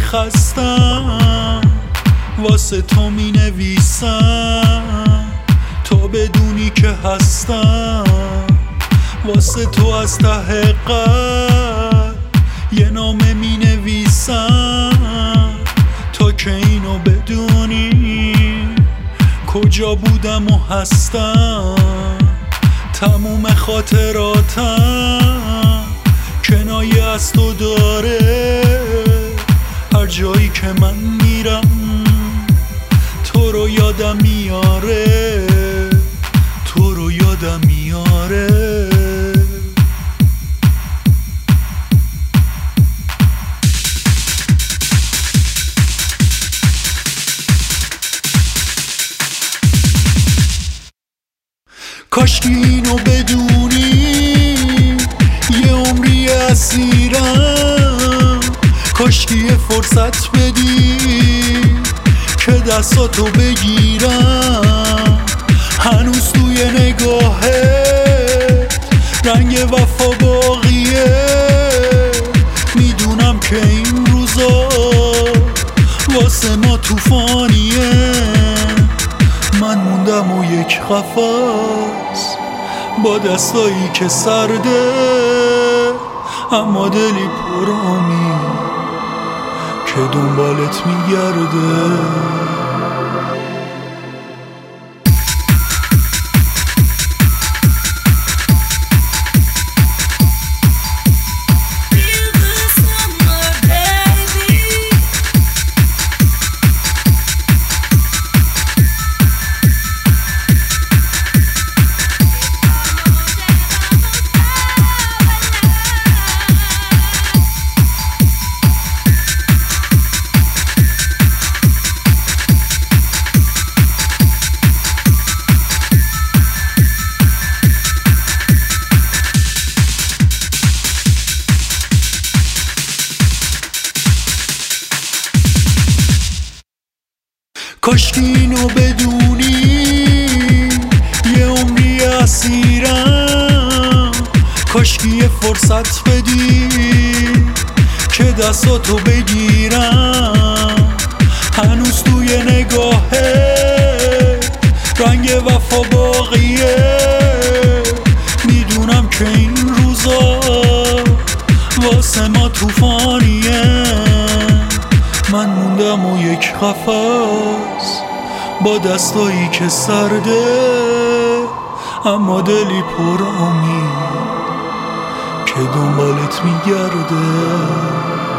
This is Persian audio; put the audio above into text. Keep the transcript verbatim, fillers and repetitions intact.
خستم واسه تو می نویسم تا بدونی که هستم واسه تو از ته قلب یه نامه می نویسم تا که اینو بدونی کجا بودم و هستم. تموم خاطراتم کنایه از تو داره، هر جایی که من میرم تو رو یادم میاره، تو رو یادم میاره. کاشکی اینو بدونی یه عمری اسیرم، کاشکی یه فرصت بدی که دستاتو بگیرم. هنوز توی نگاهت رنگ وفا باقیه، میدونم که این روزا واسه ما توفانیه. من موندم و یک قفس با دستایی که سرده، اما دلی پر امید که دنبالت میگرده. کاشکی اینو بدونی یه عمری اسیرم، کاشکی یه فرصت بدی که دستاتو بگیرم. هنوز توی نگاهت رنگ وفا باقیه، میدونم که این روزا واسه ما توفانیه. من موندم و یک قفس با دستایی که سرده، اما دلی پر امید که دنبالت میگرده.